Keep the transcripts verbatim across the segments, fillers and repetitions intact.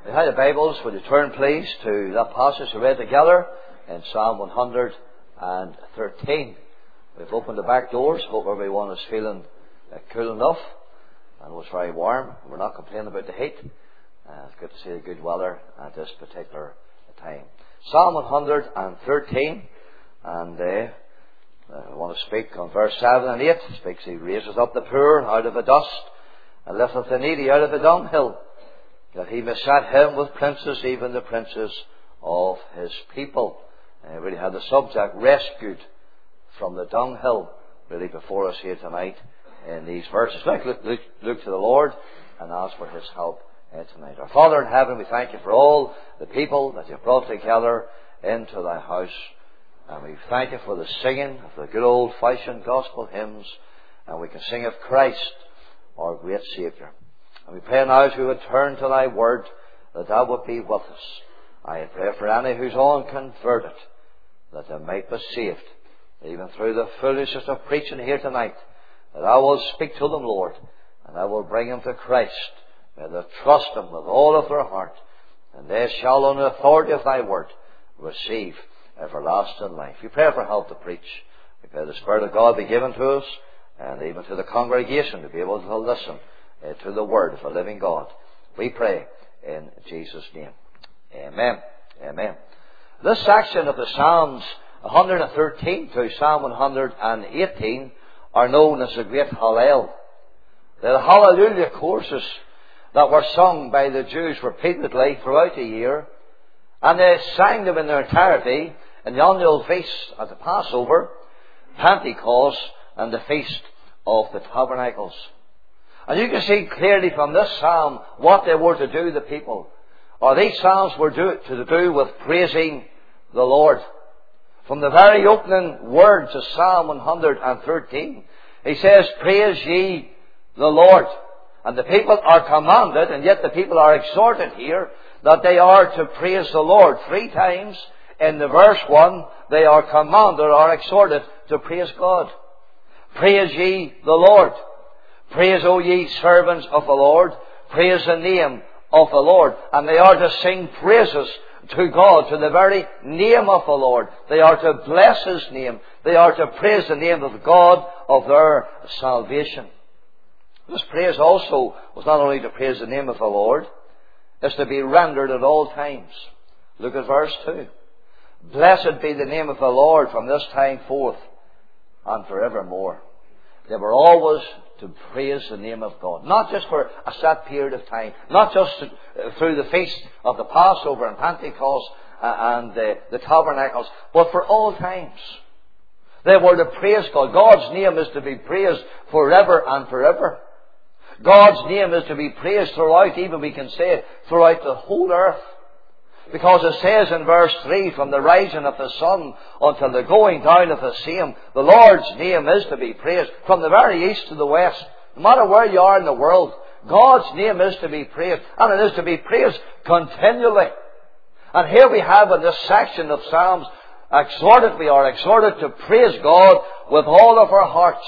If you have the Bibles, would you turn please to that passage we read together in Psalm one hundred thirteen. We've opened the back doors. Hope everyone is feeling uh, cool enough. And it was very warm. We're not complaining about the heat. Uh, it's good to see the good weather at this particular time. Psalm one hundred thirteen. And uh, I want to speak on verse seven and eight. It speaks, He raises up the poor out of the dust and lifteth the needy out of the dunghill, that He may set him with princes, even the princes of His people. And He really had the subject rescued from the dunghill really before us here tonight in these verses. Look, look, look, look to the Lord and ask for His help uh, tonight. Our Father in heaven, we thank You for all the people that You've brought together into Thy house. And we thank You for the singing of the good old-fashioned gospel hymns. And we can sing of Christ, our great Saviour. And we pray now as we would turn to Thy word, that Thou would be with us. I pray for any who's unconverted, that they might be saved, even through the foolishness of preaching here tonight, that I will speak to them, Lord, and I will bring them to Christ. May they trust Him with all of their heart, and they shall, on the authority of Thy word, receive everlasting life. We pray for help to preach. We pray the Spirit of God be given to us, and even to the congregation to be able to listen uh, to the word of the living God. We pray in Jesus' name. Amen. Amen. This section of the Psalms one hundred thirteen to Psalm one hundred eighteen are known as the Great Hallel. They're the Hallelujah courses that were sung by the Jews repeatedly throughout the year, and they sang them in their entirety in the annual feast at the Passover, Pentecost, and the Feast of the Tabernacles. And you can see clearly from this psalm what they were to do, the people. Or these psalms were do, to do with praising the Lord. From the very opening words of Psalm one hundred thirteen, he says, "Praise ye the Lord." And the people are commanded, and yet the people are exhorted here, that they are to praise the Lord. Three times in the verse one, they are commanded or exhorted to praise God. Praise ye the Lord. Praise, O ye servants of the Lord. Praise the name of the Lord. And they are to sing praises to God, to the very name of the Lord. They are to bless His name. They are to praise the name of God of their salvation. This praise also was not only to praise the name of the Lord, it's to be rendered at all times. Look at verse two. "Blessed be the name of the Lord from this time forth and forevermore." They were always to praise the name of God. Not just for a set period of time. Not just through the feast of the Passover and Pentecost and the, the Tabernacles. But for all times. They were to praise God. God's name is to be praised forever and forever. God's name is to be praised throughout, even we can say, throughout the whole earth. Because it says in verse three, "From the rising of the sun until the going down of the same, the Lord's name is to be praised." From the very east to the west, no matter where you are in the world, God's name is to be praised. And it is to be praised continually. And here we have in this section of Psalms, exhorted, we are exhorted to praise God with all of our hearts.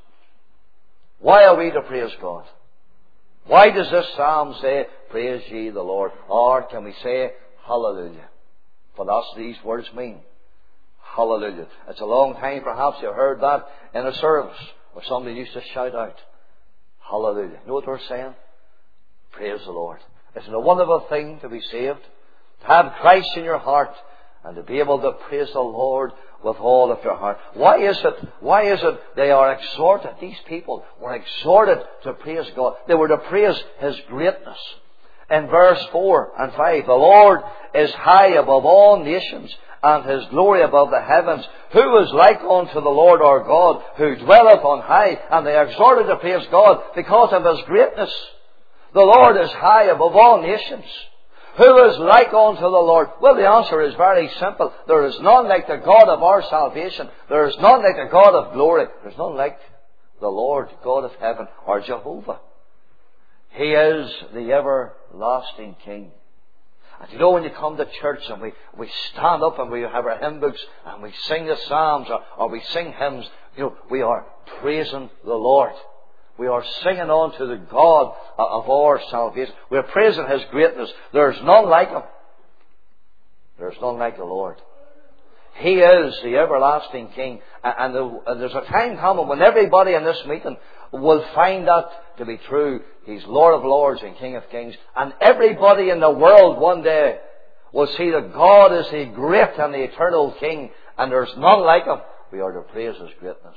Why are we to praise God? Why does this psalm say, "Praise ye the Lord"? Or can we say, "Hallelujah"? For that's these words mean. Hallelujah. It's a long time perhaps you heard that in a service where somebody used to shout out, "Hallelujah." You know what we're saying? Praise the Lord. Isn't it a wonderful thing to be saved? To have Christ in your heart and to be able to praise the Lord with all of your heart. Why is it, why is it they are exhorted, these people were exhorted to praise God? They were to praise His greatness. In verse four and five, "The Lord is high above all nations, and His glory above the heavens. Who is like unto the Lord our God, who dwelleth on high?" And they are exhorted to praise God because of His greatness. The Lord is high above all nations. Who is like unto the Lord? Well, the answer is very simple. There is none like the God of our salvation. There is none like the God of glory. There is none like the Lord, God of heaven, or Jehovah. He is the everlasting King. And you know, when you come to church and we, we stand up and we have our hymn books and we sing the psalms or, or we sing hymns, you know, we are praising the Lord. We are singing on to the God of our salvation. We are praising His greatness. There is none like Him. There is none like the Lord. He is the everlasting King. And there's a time coming when everybody in this meeting will find that to be true. He's Lord of Lords and King of Kings. And everybody in the world one day will see that God is the great and the eternal King, and there's none like Him. We are to praise His greatness.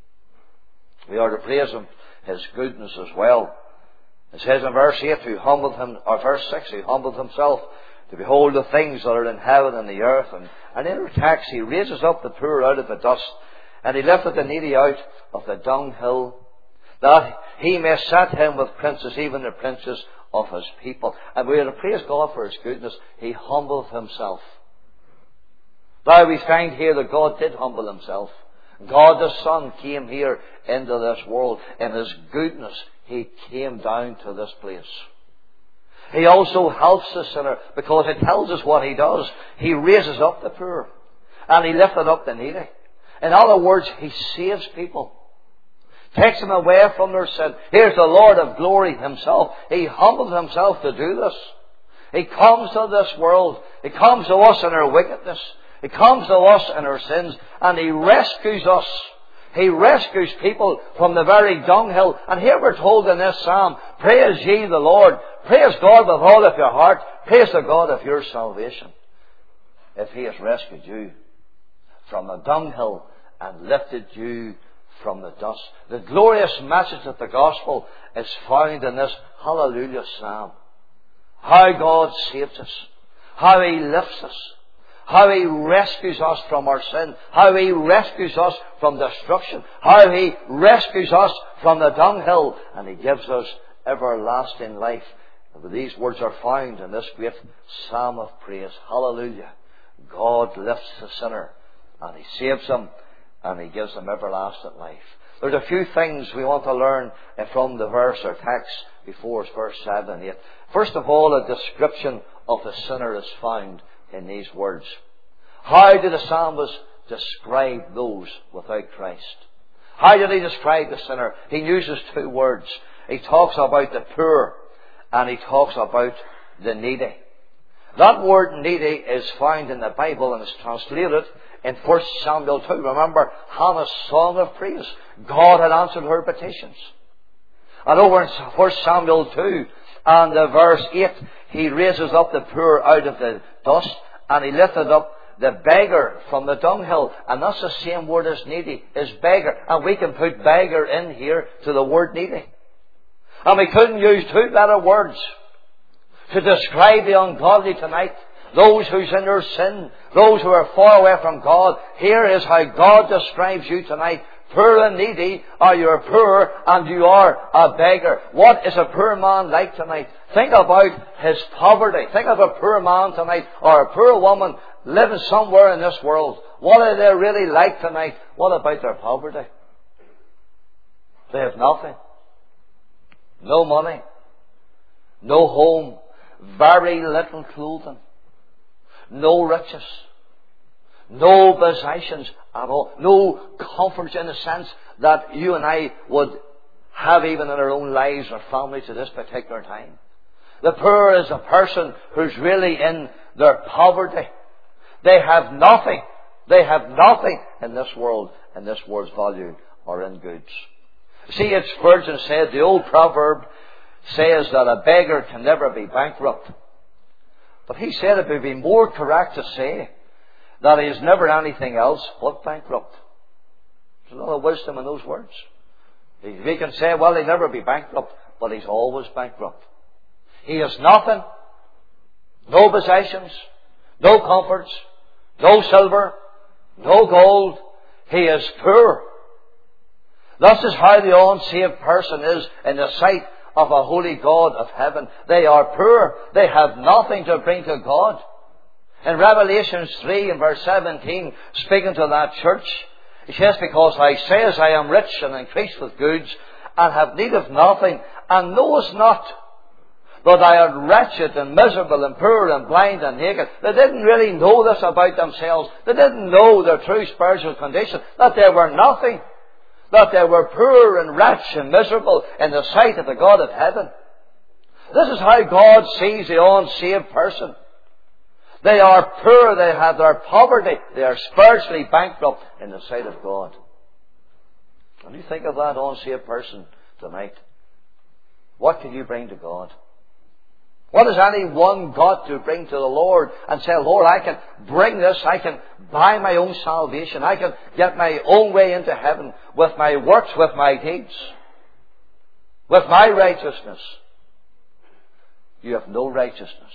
We are to praise Him, His goodness as well. It says in verse eight, who humbled him, or verse six, he humbled himself to behold the things that are in heaven and the earth. And, and in our text, He raises up the poor out of the dust, and He lifted the needy out of the dunghill, that He may set him with princes, even the princes of His people. And we are to praise God for His goodness. He humbled Himself. Now we find here that God did humble Himself. God the Son came here into this world. In His goodness, He came down to this place. He also helps the sinner, because it tells us what He does. He raises up the poor, and He lifted up the needy. In other words, He saves people. Takes them away from their sin. Here's the Lord of glory Himself. He humbled Himself to do this. He comes to this world. He comes to us in our wickedness. He comes to us in our sins, and He rescues us. He rescues people from the very dunghill. And here we're told in this psalm, praise ye the Lord. Praise God with all of your heart. Praise the God of your salvation. If He has rescued you from the dunghill and lifted you from the dust. The glorious message of the gospel is found in this hallelujah psalm. How God saves us. How He lifts us. How He rescues us from our sin. How He rescues us from destruction. How He rescues us from the dunghill. And He gives us everlasting life. These words are found in this great psalm of praise. Hallelujah. God lifts the sinner, and He saves him, and He gives them everlasting life. There's a few things we want to learn from the verse or text before us, verse seven and eight. First of all, a description of the sinner is found in these words. How did the psalmist describe those without Christ? How did he describe the sinner? He uses two words. He talks about the poor, and he talks about the needy. That word needy is found in the Bible, and is translated in First Samuel two. Remember Hannah's song of praise. God had answered her petitions. And over in First Samuel two and uh, verse eight, He raises up the poor out of the dust, and He lifted up the beggar from the dunghill. And that's the same word as needy, is beggar. And we can put beggar in here to the word needy. And we couldn't use two better words to describe the ungodly tonight. Those who's in their sin, those who are far away from God. Here is how God describes you tonight. Poor and needy are you poor, and you are a beggar. What is a poor man like tonight? Think about his poverty. Think of a poor man tonight, or a poor woman living somewhere in this world. What are they really like tonight? What about their poverty? They have nothing. No money. No home. Very little clothing. No riches. No possessions at all. No comforts in the sense that you and I would have even in our own lives or families at this particular time. The poor is a person who's really in their poverty. They have nothing. They have nothing in this world, in this world's value or in goods. See, it's Spurgeon said, the old proverb says that a beggar can never be bankrupt. But he said it would be more correct to say that he is never anything else but bankrupt. There's a lot of wisdom in those words. We can say, well, he'll never be bankrupt, but he's always bankrupt. He has nothing, no possessions, no comforts, no silver, no gold. He is poor. This is how the unsaved person is in the sight of a holy God of heaven. They are poor. They have nothing to bring to God. In Revelation three and verse seventeen, speaking to that church, he says, because I say as I am rich and increased with goods, and have need of nothing, and knowest not that I am wretched and miserable and poor and blind and naked. They didn't really know this about themselves. They didn't know their true spiritual condition, that they were nothing. that they were poor and wretched and miserable in the sight of the God of heaven. This is how God sees the unsaved person. They are poor, they have their poverty, they are spiritually bankrupt in the sight of God. When you think of that unsaved person tonight, what can you bring to God? What has anyone got to bring to the Lord and say, Lord, I can bring this, I can buy my own salvation, I can get my own way into heaven with my works, with my deeds, with my righteousness. You have no righteousness.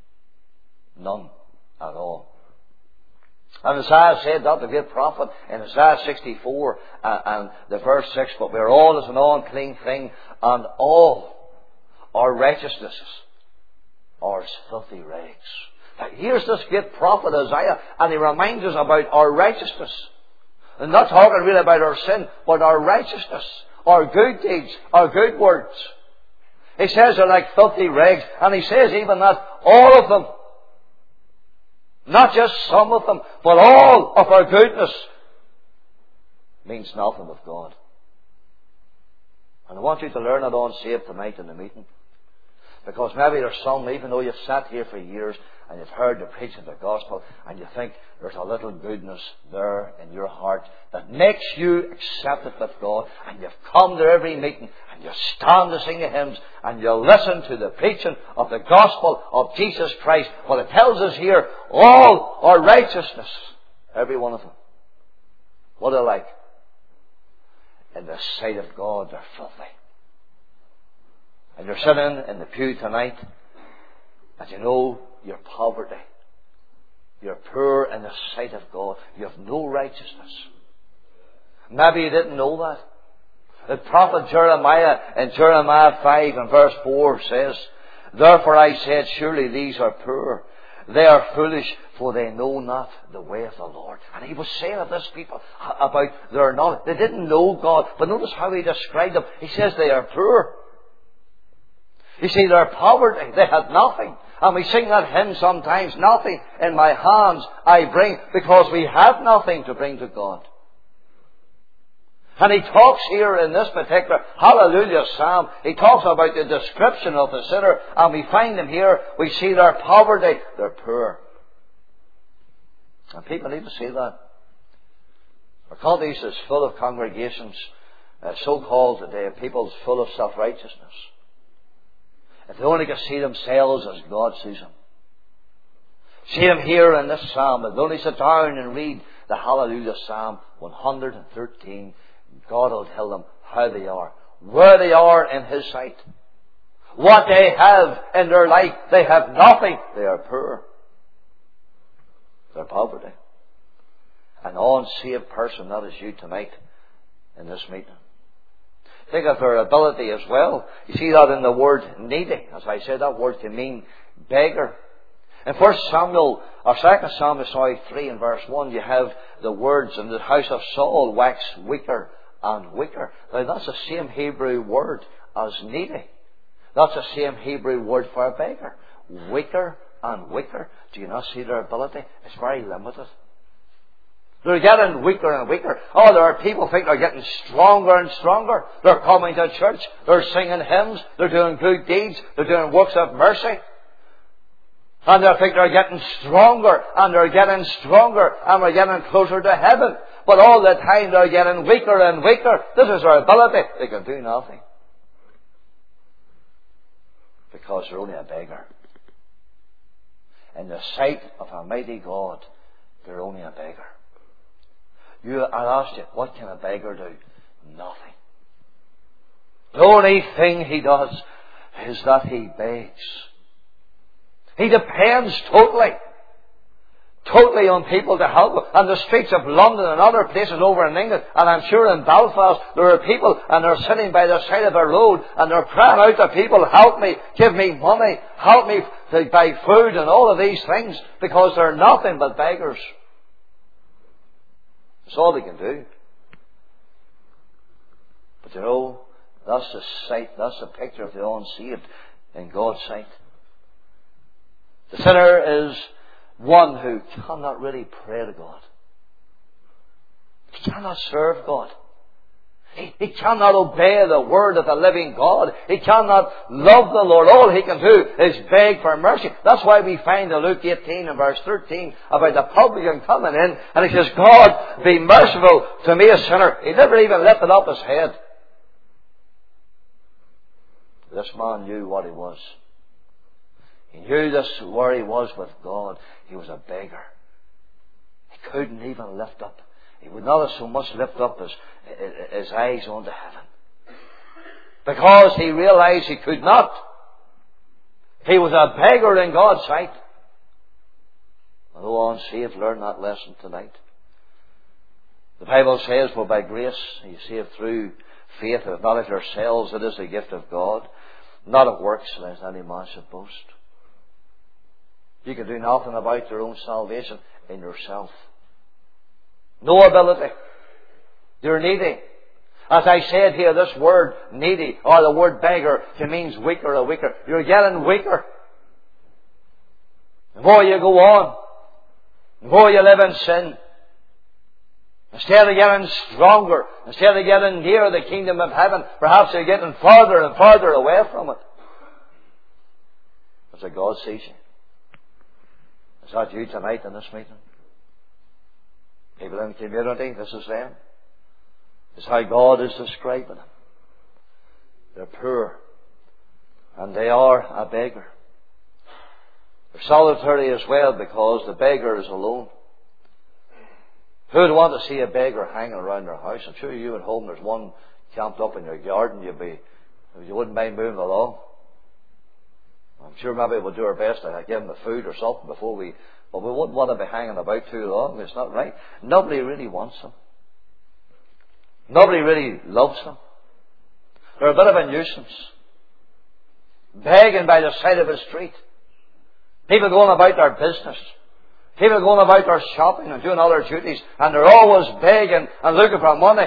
None at all. And Isaiah said that, the great prophet, in Isaiah sixty-four uh, and the verse six, but we are all as an unclean thing, and all our righteousnesses are as filthy rags. Now here's this great prophet Isaiah, and he reminds us about our righteousness. And not talking really about our sin, but our righteousness, our good deeds, our good words. He says they're like filthy rags, and he says even that all of them, not just some of them, but all of our goodness means nothing with God. And I want you to learn that unsaved tonight in the meeting. Because maybe there's some, even though you've sat here for years and you've heard the preaching of the gospel, and you think there's a little goodness there in your heart that makes you accepted with God, and you've come to every meeting and you stand to sing the hymns and you listen to the preaching of the gospel of Jesus Christ. Well, it tells us here, all our righteousness, every one of them, what are they like? In the sight of God, they're filthy. And you're sitting in the pew tonight, and you know your poverty. You're poor in the sight of God. You have no righteousness. Maybe you didn't know that. The prophet Jeremiah in Jeremiah five and verse four says, Therefore I said, surely these are poor. They are foolish, for they know not the way of the Lord. And he was saying of this people about their knowledge. They didn't know God. But notice how he described them. He says they are poor. You see, their poverty, they had nothing. And we sing that hymn sometimes, nothing in my hands I bring, because we have nothing to bring to God. And he talks here in this particular Hallelujah Psalm, he talks about the description of the sinner, and we find them here, we see their poverty, they're poor. And people need to see that. Our country is full of congregations, uh, so-called today, people full of self-righteousness. If they only could see themselves as God sees them. See them here in this psalm. If they only sit down and read the Hallelujah Psalm one hundred thirteen, God will tell them how they are, where they are in His sight, what they have in their life. They have nothing. They are poor. They're poverty. An unsaved person, that is you tonight in this meeting. Think of their ability as well. You see that in the word needy. As I said, that word can mean beggar. In First Samuel, or Second Samuel, sorry, three and verse one, you have the words, "And the house of Saul waxed weaker and weaker." Now that's the same Hebrew word as needy. That's the same Hebrew word for a beggar. Weaker and weaker. Do you not see their ability? It's very limited. They're getting weaker and weaker. Oh, there are people think they're getting stronger and stronger. They're coming to church. They're singing hymns. They're doing good deeds. They're doing works of mercy. And they think they're getting stronger. And they're getting stronger. And they're getting closer to heaven. But all the time they're getting weaker and weaker. This is their ability. They can do nothing. Because they're only a beggar. In the sight of a mighty God, they're only a beggar. You, I'll ask you, what can a beggar do? Nothing. The only thing he does is that he begs. He depends totally, totally on people to help him. And the streets of London and other places over in England, and I'm sure in Belfast, there are people and they're sitting by the side of a road and they're crying out to people, help me, give me money, help me to buy food and all of these things, because they're nothing but beggars. That's all they can do. But you know, that's the sight, that's the picture of the unsaved in God's sight. The sinner is one who cannot really pray to God. He cannot serve God. He, he cannot obey the word of the living God. He cannot love the Lord. All he can do is beg for mercy. That's why we find in Luke eighteen and verse thirteen about the publican coming in, and he says, God, be merciful to me, a sinner. He never even lifted up his head. This man knew what he was. He knew this where he was with God. He was a beggar. He couldn't even lift up. He would not have so much lift up his, his eyes onto heaven. Because he realized he could not. He was a beggar in God's sight. Although unsaved, learn that lesson tonight. The Bible says, for by grace you saved through faith, if not of yourselves, it is the gift of God, not of works, lest any man should boast. You can do nothing about your own salvation in yourself. No ability. You're needy. As I said here, this word needy, or the word beggar, it means weaker or weaker. You're getting weaker. The more you go on, the more you live in sin, instead of getting stronger, instead of getting near the kingdom of heaven, perhaps you're getting farther and farther away from it. That's how God sees you. Is that you tonight in this meeting? People in the community, this is them. This is how God is describing them. They're poor. And they are a beggar. They're solitary as well because the beggar is alone. Who would want to see a beggar hanging around their house? I'm sure you at home, there's one camped up in your garden, you'd be, you wouldn't mind moving along. I'm sure maybe we'll do our best to give them the food or something before we, but we wouldn't want to be hanging about too long. It's not right. Nobody really wants them. Nobody really loves them. They're a bit of a nuisance. Begging by the side of the street. People going about their business. People going about their shopping and doing other duties, and they're always begging and looking for money.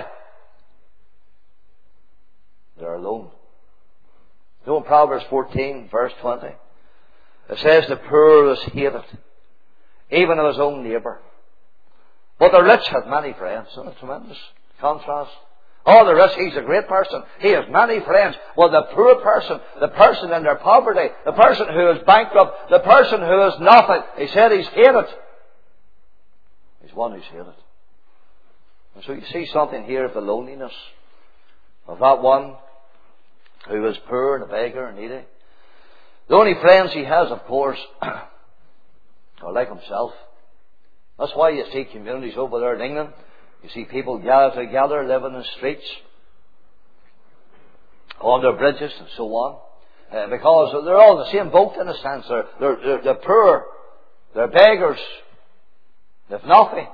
They're alone. You know in Proverbs fourteen, verse twenty, it says the poor is hated, even of his own neighbour. But the rich have many friends. Isn't it tremendous contrast? Oh, the rich, he's a great person. He has many friends. Well, the poor person, the person in their poverty, the person who is bankrupt, the person who is nothing, he said he's hated. He's one who's hated. And so you see something here of the loneliness of that one who is poor and a beggar and needy. The only friends he has, of course, are like himself. That's why you see communities over there in England. You see people gather together, living in the streets, under bridges and so on. Uh, because they're all in the same boat in a sense. They're, they're, they're, they're poor. They're beggars. They've nothing.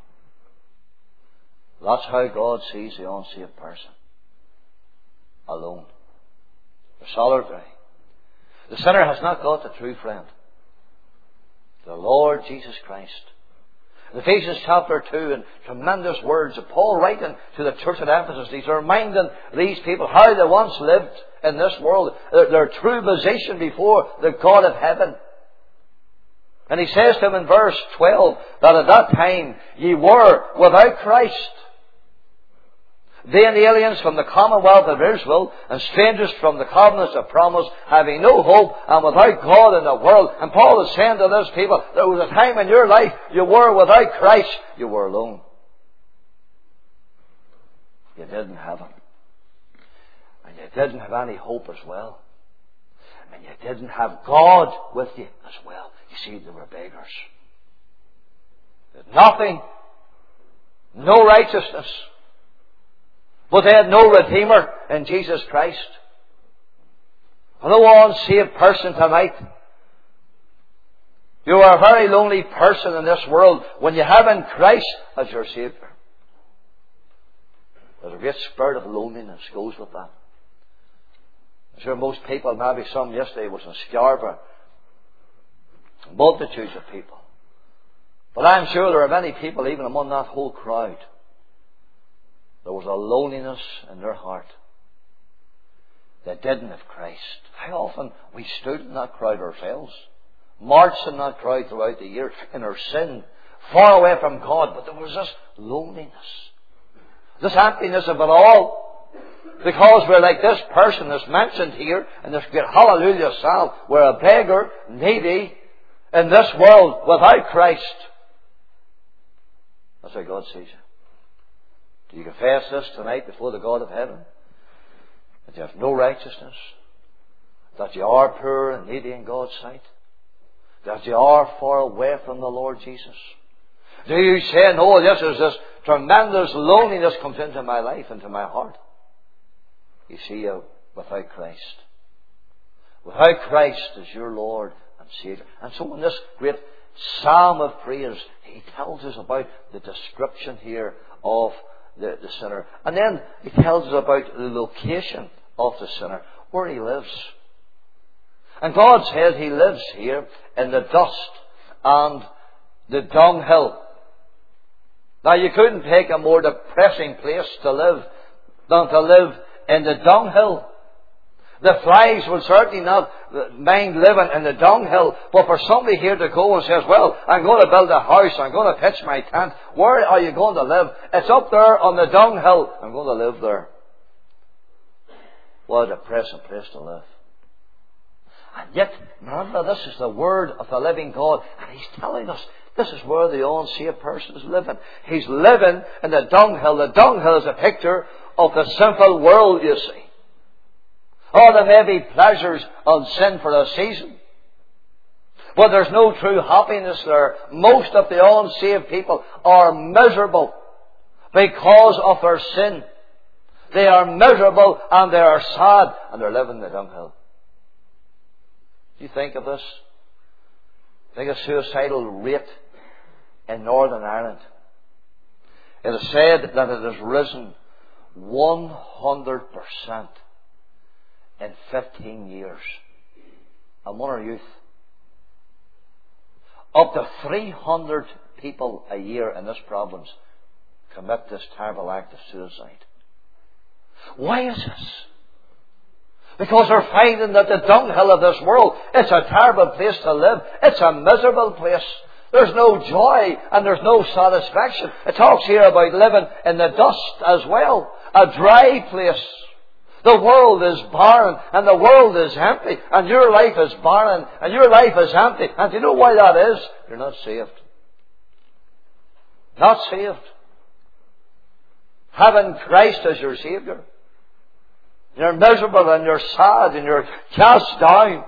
That's how God sees the unsaved person. Alone. They're solitary. The sinner has not got the true friend. The Lord Jesus Christ. In Ephesians chapter two, and tremendous words of Paul writing to the church at Ephesus, he's reminding these people how they once lived in this world, their, their true position before the God of heaven. And he says to them in verse twelve that at that time ye were without Christ, being aliens from the commonwealth of Israel, and strangers from the covenants of promise, having no hope, and without God in the world. And Paul is saying to those people, there was a time in your life you were without Christ. You were alone. You didn't have Him. And you didn't have any hope as well. And you didn't have God with you as well. You see, they were beggars. They had nothing. No righteousness. But they had no Redeemer in Jesus Christ. And no unsaved person tonight, you are a very lonely person in this world when you haven't Christ as your Saviour. There's a great spirit of loneliness goes with that. I'm sure most people, maybe some yesterday was in Scarborough, multitudes of people. But I'm sure there are many people even among that whole crowd. There was a loneliness in their heart. They didn't have Christ. How often we stood in that crowd ourselves, marched in that crowd throughout the year in our sin, far away from God, but there was this loneliness, this emptiness of it all. because we're like this person that's mentioned here in this great hallelujah psalm. We're a beggar, needy, in this world without Christ. That's how God sees you. Do you confess this tonight before the God of heaven? That you have no righteousness? That you are poor and needy in God's sight? That you are far away from the Lord Jesus? Do you say, no, this is this tremendous loneliness comes into my life, into my heart? You see, you without Christ. Without Christ as your Lord and Savior. And so in this great psalm of praise, he tells us about the description here of the, the sinner. And then he tells us about the location of the sinner, where he lives. And God says he lives here in the dust and the dunghill. Now you couldn't take a more depressing place to live than to live in the dunghill. The flies will certainly not mind living in the dunghill, but for somebody here to go and says, well, I'm going to build a house, I'm going to pitch my tent, where are you going to live? It's up there on the dunghill. I'm going to live there. What a depressing place to live. And yet, remember, this is the word of the living God, and he's telling us this is where the unsaved person is living. He's living in the dunghill. The dunghill is a picture of the sinful world, you see. Oh, there may be pleasures of sin for a season, but there's no true happiness there. Most of the unsaved people are miserable because of their sin. They are miserable and they are sad and they're living in the dunghill. Do you think of this? Think of suicidal rate in Northern Ireland. It is said that it has risen one hundred percent in fifteen years. Among our youth. Up to three hundred people a year in this province commit this terrible act of suicide. Why is this? Because they're finding that the dunghill of this world, it's a terrible place to live. It's a miserable place. There's no joy and there's no satisfaction. It talks here about living in the dust as well. A dry place. The world is barren and the world is empty. And your life is barren and your life is empty. And do you know why that is? You're not saved. Not saved. Having Christ as your Saviour. You're miserable and you're sad and you're cast down.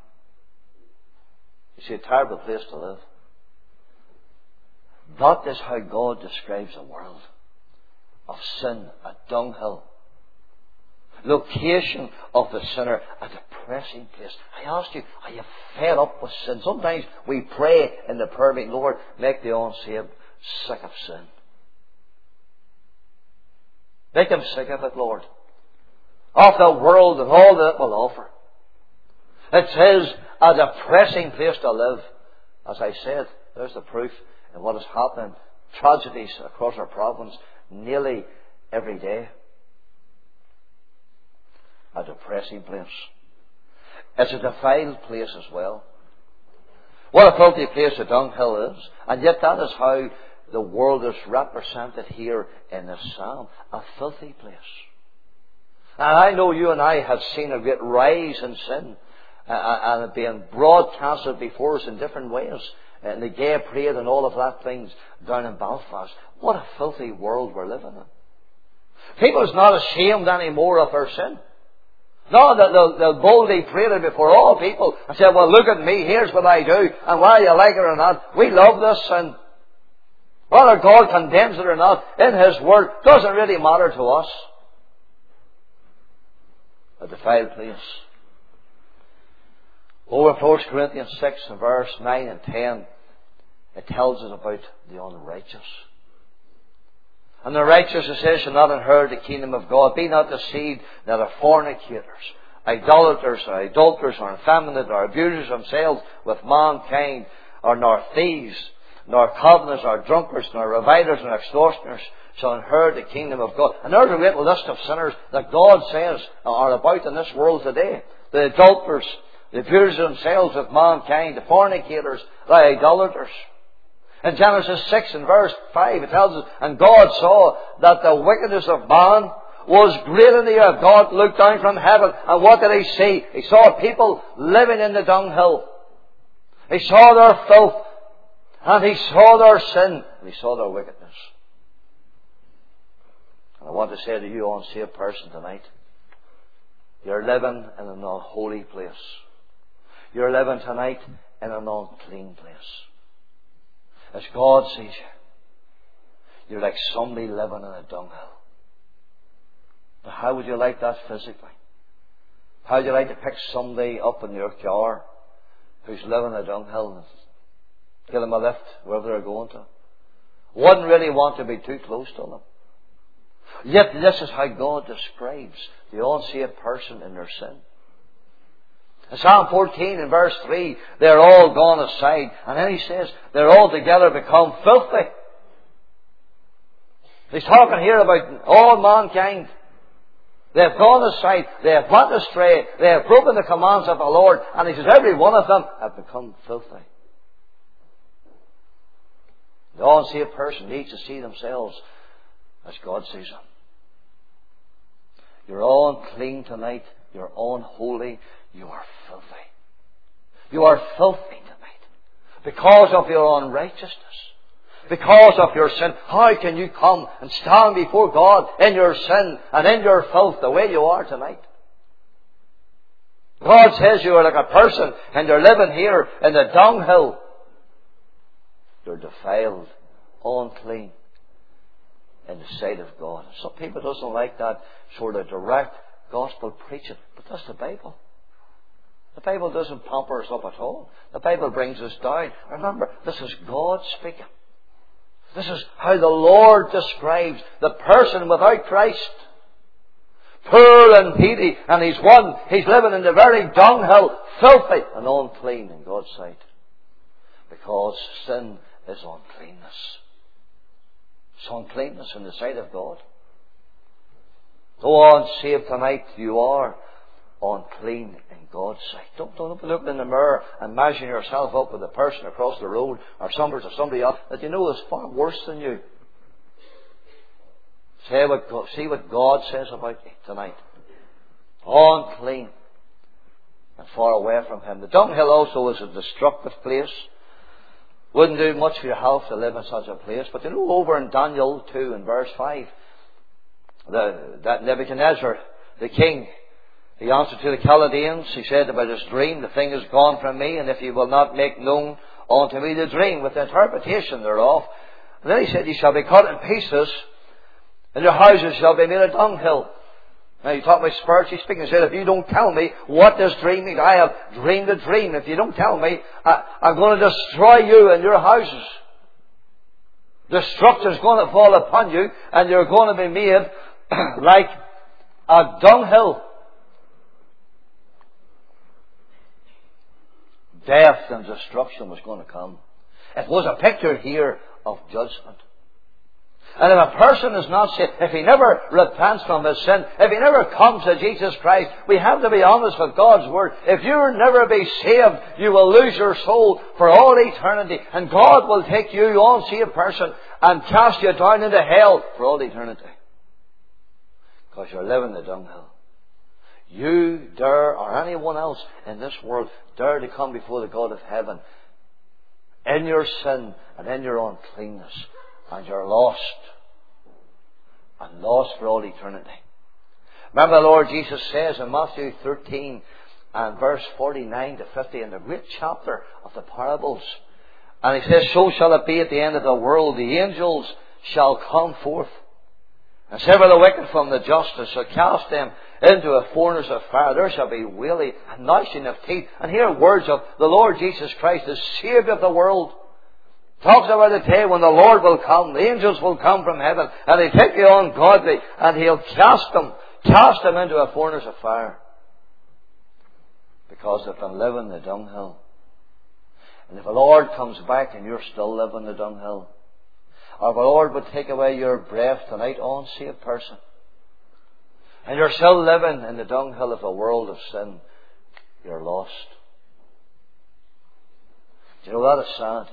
You see, a terrible place to live. That is how God describes the world of sin, a dunghill. Location of the sinner, a depressing place. I ask you, are you fed up with sin? Sometimes we pray in the prayer meeting, Lord, make the unsaved sick of sin. Make them sick of it, Lord. Of the world and all that it will offer. It says a depressing place to live. As I said, there's the proof in what is happening. Tragedies across our province nearly every day. A depressing place. It's a defiled place as well. What a filthy place the dunghill is. And yet that is how the world is represented here in this psalm. A filthy place. And I know you and I have seen a great rise in sin uh, and it being broadcasted before us in different ways. And the gay parade and all of that things down in Belfast. What a filthy world we're living in. People are not ashamed anymore of their sin. No, they'll, they'll boldly parade it before all people and say, well, look at me, here's what I do, and whether you like it or not, we love this sin. Whether God condemns it or not, in His Word, doesn't really matter to us. A defiled place. Over First Corinthians six and verse nine and ten, it tells us about the unrighteous. And the righteous, it says, shall not inherit the kingdom of God. Be not deceived, neither fornicators, idolaters, or adulterers, or effeminate, or abusers themselves with mankind, or nor thieves, nor covenants, or drunkards, nor revilers, nor extortioners, shall inherit the kingdom of God. And there's a great list of sinners that God says are about in this world today. The adulterers, the abusers themselves with mankind, the fornicators, the idolaters. In Genesis six and verse five it tells us, and God saw that the wickedness of man was great in the earth. God looked down from heaven, and what did He see? He saw people living in the dunghill. He saw their filth, and He saw their sin, and He saw their wickedness. And I want to say to you, unsaved person, tonight, you're living in an unholy place. You're living tonight in an unclean place. As God sees you, you're like somebody living in a dunghill. But how would you like that physically? How would you like to pick somebody up in your car who's living in a dunghill and give them a lift wherever they're going to? Wouldn't really want to be too close to them. Yet this is how God describes the unsaved person in their sin. In Psalm fourteen and verse three, they're all gone aside. And then He says, they're all together become filthy. He's talking here about all mankind. They have gone aside. They have went astray. They have broken the commands of the Lord. And He says, every one of them have become filthy. The unsaved person needs to see themselves as God sees them. You're unclean tonight. You're unholy. You are filthy. You are filthy tonight because of your unrighteousness, because of your sin. How can you come and stand before God in your sin and in your filth the way you are tonight? God says you are like a person and you're living here in the dunghill. You're defiled, unclean in the sight of God. Some people doesn't like that sort of direct gospel preaching, but that's the Bible. The Bible doesn't pamper us up at all. The Bible brings us down. Remember, this is God speaking. This is how the Lord describes the person without Christ. Poor and needy, and he's one. He's living in the very dunghill, filthy and unclean in God's sight. Because sin is uncleanness. It's uncleanness in the sight of God. Go on, saved tonight, you are unclean in God's sight. Don't, don't look in the mirror and measure yourself up with the person across the road or somebody, or somebody else that you know is far worse than you. Say what, see what God says about you tonight. Unclean and far away from Him. The dunghill also is a destructive place. Wouldn't do much for your health to live in such a place. But you know, over in Daniel two and verse five, the, that Nebuchadnezzar, the king, he answered to the Chaldeans. He said about his dream, the thing is gone from me, and if you will not make known unto me the dream with the interpretation thereof. And then he said, you shall be cut in pieces, and your houses shall be made a dunghill. Now, you talk about spiritually speaking. He said, if you don't tell me what this dream means, I have dreamed a dream. If you don't tell me, I, I'm going to destroy you and your houses. Destruction is going to fall upon you, and you're going to be made like a dunghill. Death and destruction was going to come. It was a picture here of judgment. And if a person is not saved, if he never repents from his sin, if he never comes to Jesus Christ, we have to be honest with God's Word. If you'll never be saved, you will lose your soul for all eternity. And God will take you, unsaved person, and cast you down into hell for all eternity. Because you're living the dunghill. You dare, or anyone else in this world, dare to come before the God of heaven in your sin and in your uncleanness, and you're lost. And lost for all eternity. Remember the Lord Jesus says in Matthew thirteen and verse forty-nine to fifty, in the great chapter of the parables, and He says, so shall it be at the end of the world. The angels shall come forth and sever the wicked from the just, and shall cast them into a furnace of fire. There shall be wailing and gnashing of teeth. And here words of the Lord Jesus Christ, the Saviour of the world, talks about the day when the Lord will come. The angels will come from heaven, and He'll take the ungodly, and He'll cast them, cast them into a furnace of fire. Because they've been living the dunghill. And if the Lord comes back and you're still living the dunghill, or if the Lord would take away your breath tonight, unsaved person, and you're still living in the dunghill of a world of sin, you're lost. Do you know that is sad?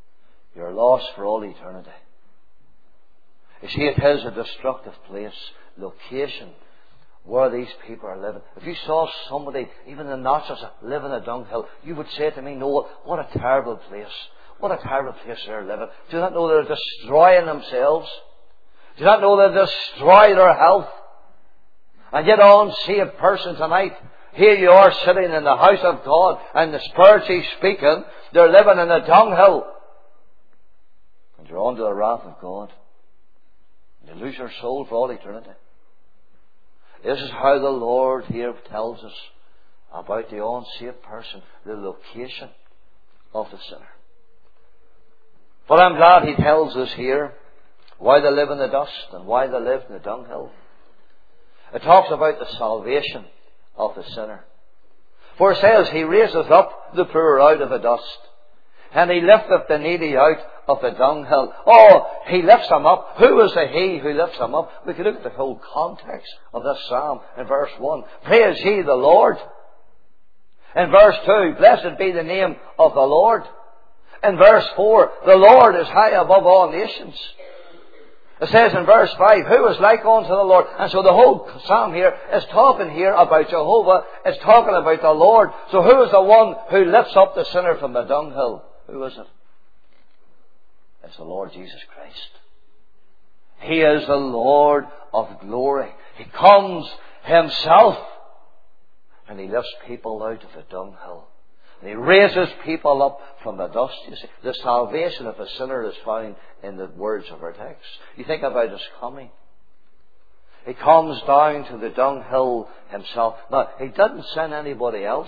You're lost for all eternity. You see, it is a destructive place. location where these people are living. If you saw somebody, even the Nazis, live in a dunghill, you would say to me, Noah, what a terrible place. What a terrible place they're living. Do you not know they're destroying themselves? Do you not know they destroy their health? And yet, unsaved person tonight, here you are sitting in the house of God, and the spiritually speaking, they're living in a dunghill. And you're under the wrath of God. And you lose your soul for all eternity. This is how the Lord here tells us about the unsaved person, the location of the sinner. But I'm glad He tells us here why they live in the dust and why they live in the dunghill. It talks about the salvation of the sinner. For it says, He raiseth up the poor out of the dust, and He lifteth the needy out of the dunghill. Oh, He lifts them up. Who is the He who lifts them up? We can look at the whole context of this psalm in verse one. Praise ye the Lord. In verse two, blessed be the name of the Lord. In verse four, the Lord is high above all nations. It says in verse five, who is like unto the Lord? And so the whole psalm here is talking here about Jehovah. It's talking about the Lord. So who is the one who lifts up the sinner from the dunghill? Who is it? It's the Lord Jesus Christ. He is the Lord of glory. He comes Himself and He lifts people out of the dunghill. And He raises people up from the dust. You see, the salvation of a sinner is found in the words of our text. You think about His coming. He comes down to the dunghill Himself. Now, He didn't send anybody else,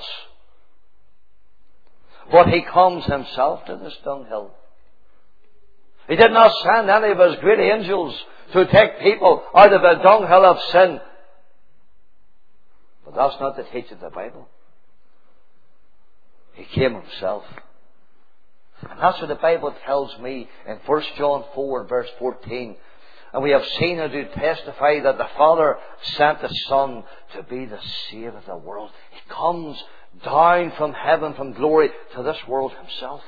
but He comes Himself to this dunghill. He did not send any of His great angels to take people out of the dunghill of sin. But that's not the teaching of the Bible. He came Himself. And that's what the Bible tells me in First John four verse fourteen. And we have seen and do testify that the Father sent the Son to be the Saviour of the world. He comes down from heaven, from glory, to this world Himself.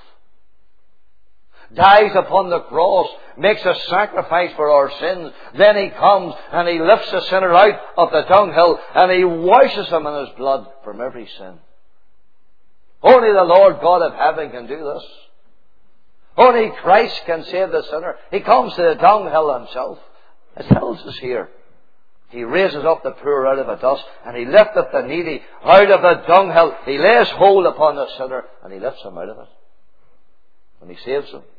Dies upon the cross, makes a sacrifice for our sins. Then He comes and He lifts the sinner out of the dunghill and He washes him in His blood from every sin. Only the Lord God of heaven can do this. Only Christ can save the sinner. He comes to the dunghill Himself. It tells us here. He raises up the poor out of the dust, and He lifteth the needy out of the dunghill. He lays hold upon the sinner, and He lifts him out of it. And He saves him.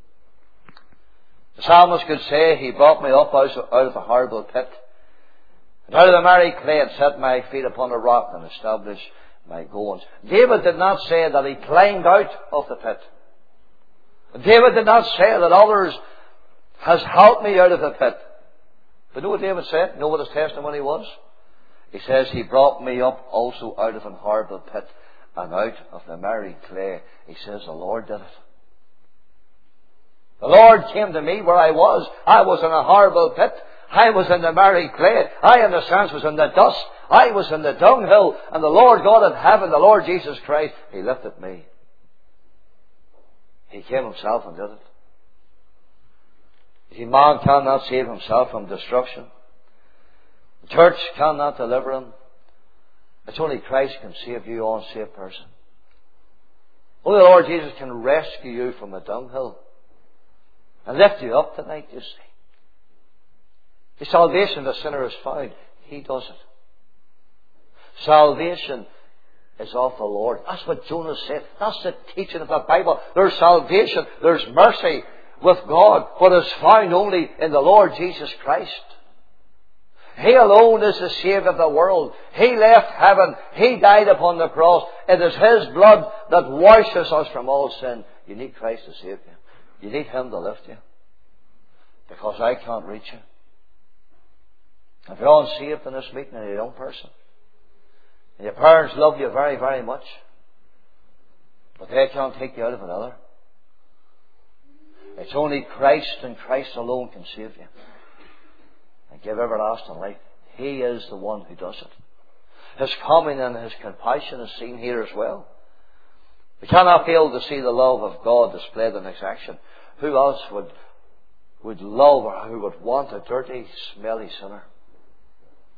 The psalmist could say, He brought me up out of the horrible pit, and out of the miry clay, and set my feet upon a rock, and established my goings. David did not say that he climbed out of the pit. David did not say that others has helped me out of the pit. But know what David said? You know what his testimony was? He says, He brought me up also out of an horrible pit and out of the miry clay. He says, the Lord did it. The Lord came to me where I was. I was in a horrible pit. I was in the miry clay. I, in a sense, was in the dust. I was in the dunghill. And the Lord God of heaven, the Lord Jesus Christ, He lifted me. He came Himself and did it. You see, man cannot save himself from destruction. The church cannot deliver him. It's only Christ can save you, unsaved person. Only the Lord Jesus can rescue you from the dunghill and lift you up tonight, you see. The salvation the sinner is found. He does it. Salvation is of the Lord. That's what Jonah said. That's the teaching of the Bible. There's salvation. There's mercy with God. But it's found only in the Lord Jesus Christ. He alone is the Saviour of the world. He left heaven. He died upon the cross. It is His blood that washes us from all sin. You need Christ to save you. You need Him to lift you. Because I can't reach you. If you're unsaved in this meeting and you're a young person, and your parents love you very, very much, but they can't take you out of another, it's only Christ and Christ alone can save you and give everlasting life. He is the one who does it. His coming and His compassion is seen here as well. We cannot fail to see the love of God displayed in His action. Who else would, would love or who would want a dirty, smelly sinner?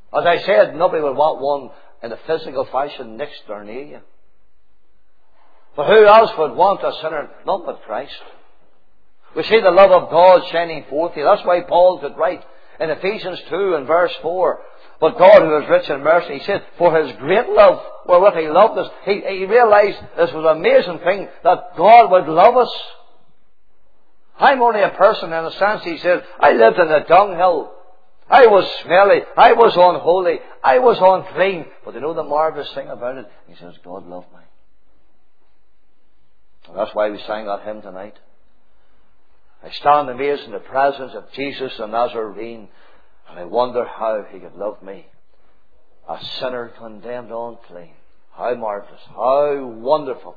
As I said, nobody would want one in a physical fashion next or near you. But who else would want a sinner? None but Christ. We see the love of God shining forth here. That's why Paul could write in Ephesians two and verse four, but God who is rich in mercy, he said, for his great love wherewith he loved us. He, he realized this was an amazing thing, that God would love us. I'm only a person in a sense, he said. I lived in a dunghill. I was smelly. I was unholy. I was unclean. But you know the marvellous thing about it? He says, God loved me. And that's why we sang that hymn tonight. I stand amazed in the presence of Jesus the Nazarene, and I wonder how he could love me, a sinner condemned unclean. How marvellous, how wonderful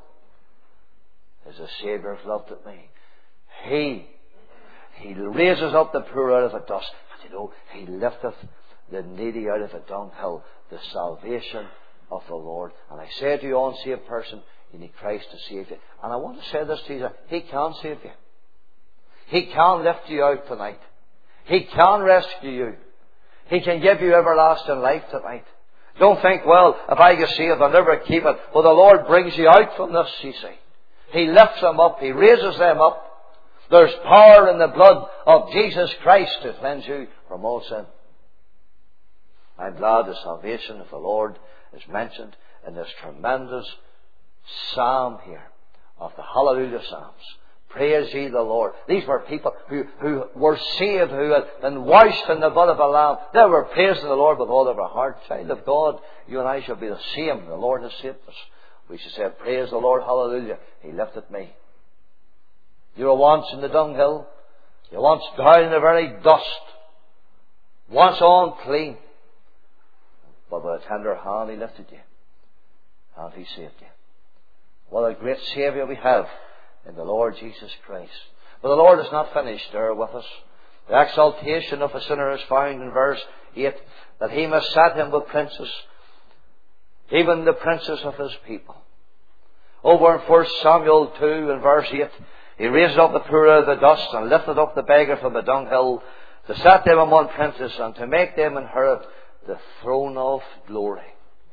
is the Saviour's love to me. He, He raises up the poor out of the dust, and you know, He lifteth the needy out of the dunghill, the salvation of the Lord. And I say to you, unsaved person, you need Christ to save you. And I want to say this to you, He can save you. He can lift you out tonight. He can rescue you. He can give you everlasting life tonight. Don't think, well, if I get saved, I'll never keep it. Well, the Lord brings you out from this, you see. He lifts them up. He raises them up. There's power in the blood of Jesus Christ to cleanse you from all sin. I'm glad the salvation of the Lord is mentioned in this tremendous psalm here of the Hallelujah Psalms. Praise ye the Lord. These were people who, who were saved, who had been washed in the blood of the Lamb. They were praising the Lord with all of our heart. Child of God, you and I shall be the same. The Lord has saved us. We should say, praise the Lord, hallelujah. He lifted me. You were once in the dunghill. You were once down in the very dust. Once unclean. But with a tender hand He lifted you. And He saved you. What a great Saviour we have in the Lord Jesus Christ. But the Lord is not finished there with us. The exaltation of a sinner is found in verse eight, that He must set him with princes, even the princes of His people. Over in First Samuel two and verse eight, He raised up the poor out of the dust and lifted up the beggar from the dunghill, to set them among princes and to make them inherit the throne of glory.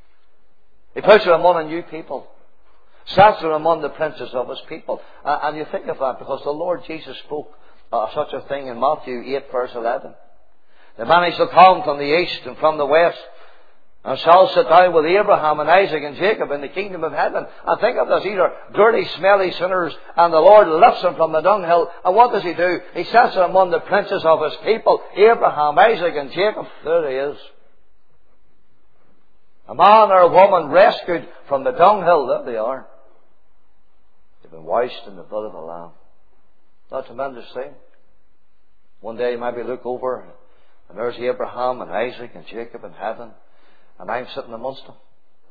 He puts them among a new people. Sets them among the princes of His people. Uh, and you think of that because the Lord Jesus spoke of such a thing in Matthew eight verse eleven. The many shall come from the east and from the west, and shall sit down with Abraham and Isaac and Jacob in the kingdom of heaven. And think of this, these are dirty, smelly sinners, and the Lord lifts them from the dunghill. And what does He do? He sets them among the princes of His people, Abraham, Isaac and Jacob. There He is. A man or a woman rescued from the dunghill. There they are. They've been washed in the blood of the Lamb. Not a tremendous thing. One day you maybe look over and there's Abraham and Isaac and Jacob in heaven, and I'm sitting amongst them.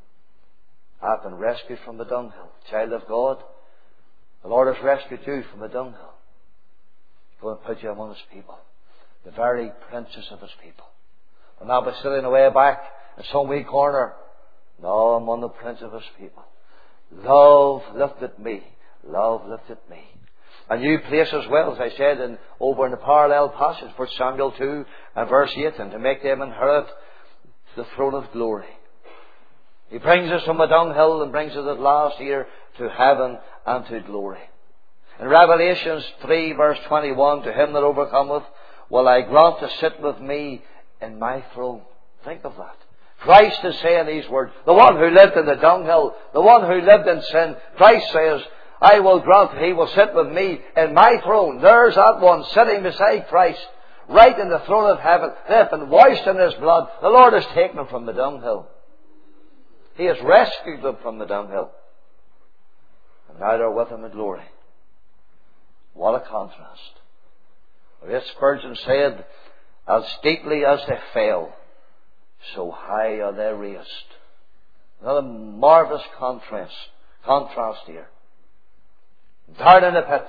I've been rescued from the dunghill. Child of God, the Lord has rescued you from the dunghill. Go and put you among His people. The very princes of His people. And not be sitting away back in some wee corner. No, I'm among the prince of His people. Love lifted me. Love lifted me. A new place as well, as I said, in, over in the parallel passage, First Samuel two and verse eight, and to make them inherit the throne of glory. He brings us from a dunghill and brings us at last here to heaven and to glory. In Revelations three verse twenty-one, to him that overcometh will I grant to sit with me in my throne. Think of that. Christ is saying these words. The one who lived in the dunghill, the one who lived in sin, Christ says, I will grant He will sit with me in my throne. There's that one sitting beside Christ, right in the throne of heaven. They've been washed in His blood. The Lord has taken them from the dunghill. He has rescued them from the dunghill. And now they're with Him in glory. What a contrast. Well, Spurgeon said, as deeply as they fell, so high are they raised. Another marvellous contrast, contrast here. Down in the pit,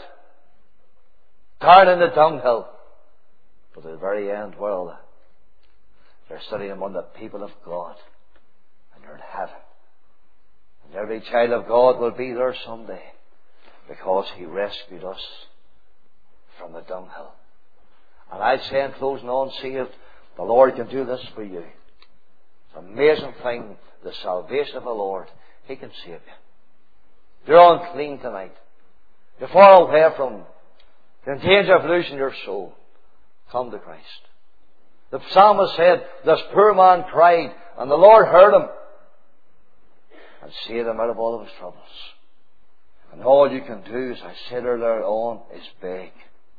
down in the dunghill, but at the very end, well, they're sitting among the people of God, and they're in heaven. And every child of God will be there someday, because He rescued us from the dunghill. And I'd say in closing on, see if the Lord can do this for you. It's an amazing thing, the salvation of the Lord. He can save you. If you're unclean tonight, you're far away from, you're in danger of losing your soul, come to Christ. The psalmist said, this poor man cried, and the Lord heard him and saved him out of all of his troubles. And all you can do, as I said earlier on, is beg.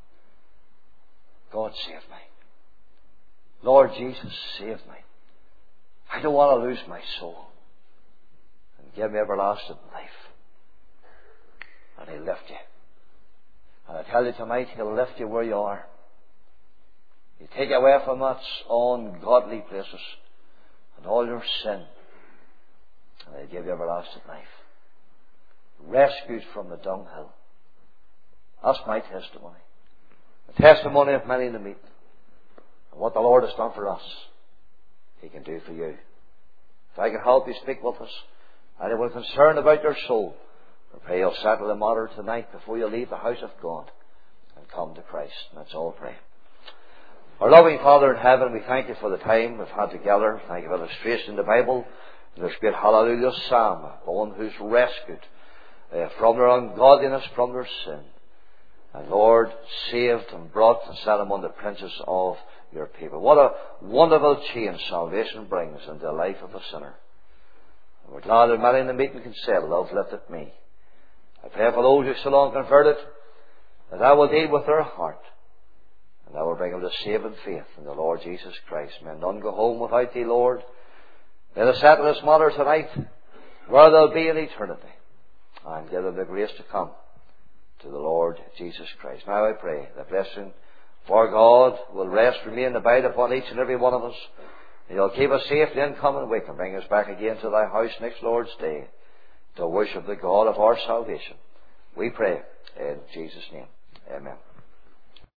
God, save me. Lord Jesus, save me. I don't want to lose my soul. And give me everlasting life. And He'll lift you. And I tell you tonight, He'll lift you where you are. He'll take you away from that ungodly places and all your sin. And He'll give you everlasting life. Rescued from the dunghill. That's my testimony. The testimony of many in the meeting. And what the Lord has done for us, He can do for you. If I can help you, speak with us. And if we're concerned about your soul, I pray you'll settle the matter tonight before you leave the house of God and come to Christ. And that's all I pray. Our loving Father in heaven, we thank you for the time we've had together. Thank you for the illustration in the Bible. And there's great hallelujah psalm of one who's rescued uh, from their ungodliness, from their sin. And Lord, saved and brought and set among the princes of your people. What a wonderful change salvation brings into the life of a sinner. And we're glad that many in the meeting can say, love lifted me. I pray for those who are still unconverted, that I will deal with their heart, and I will bring them to saving faith in the Lord Jesus Christ. May none go home without thee, Lord. Let us settle this matter tonight, where they'll be in eternity, and give them the grace to come to the Lord Jesus Christ. Now I pray the blessing for God will rest, remain, and abide upon each and every one of us. And You'll keep us safe the incoming week and bring us back again to thy house next Lord's Day to worship the God of our salvation. We pray in Jesus' name. Amen.